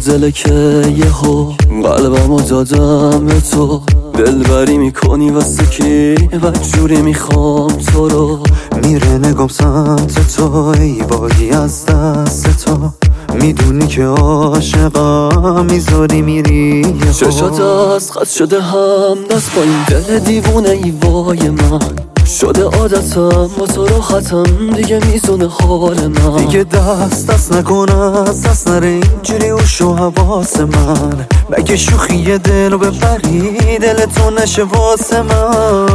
فاضله که یهو قلبمو دادم به تو، دلبری میکنی واسه کی؟ بدجوری میخوام تو رو. میره نگام سمت تو، ای وای از دست تو، میدونی که عاشقم، میذاری میری چشات از خط شده هم دست با این دل دیوونه ای وای من، شده عادتم با تو راحتم دیگه میزونه حال من. دیگه دست نکن از دست نره اینجوری اوش و حواس من، مگه شوخی دلو ببری دلتو نشه واسه من.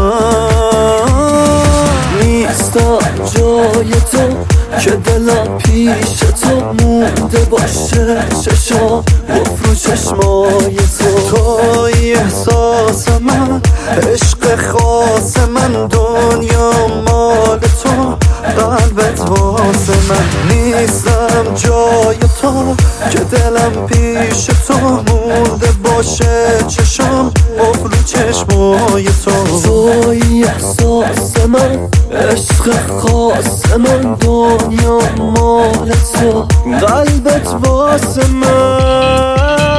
نیستم جای تو که دلم پیش تو مونده باشه، چشام گفت رو چشمای تو. توی احساس من، عشق خاص من، دنیا مال تو، قلبت واسه من. نیستم جای تو که دلم پیش تو مونده باشه، چشام گفت رو چشمای تو. توی احساس من، عشق خاص من، دنیا مال تو، قلبت واسه من.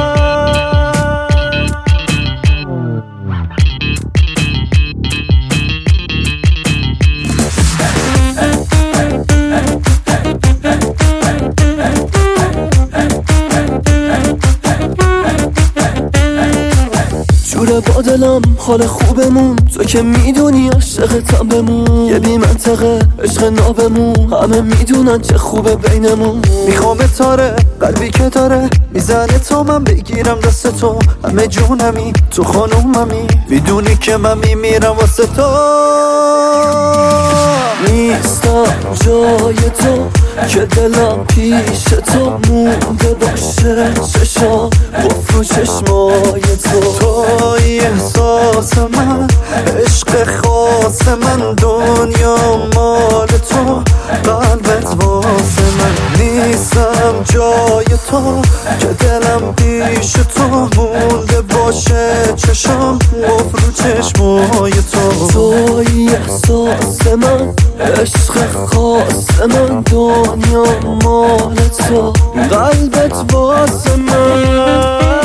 جوره با دلم حال خوبمون، تو که میدونی عاشقتم بمون. یه بی منطقه عشق نابمون، همه میدونن چه خوبه بینمون. میخوام تاره قلبی که داره میزنه تا من بگیرم دست تو، همه جونمی تو خانوممی، میدونی که من میمیرم واسه تو. نیستم جای تو که دلم پیش تو مونده باشه، چشام گفت رو چشمای تو. توی احساس من، عشق خاص من، دنیا مال تو، قلبت واسه من. نیستم جای تو که دلم پیش تو مونده باشه، چشام گفت رو چشمای تو. توی احساس من، عشق خاص من، دنیا مال تو، قلبت واسه من.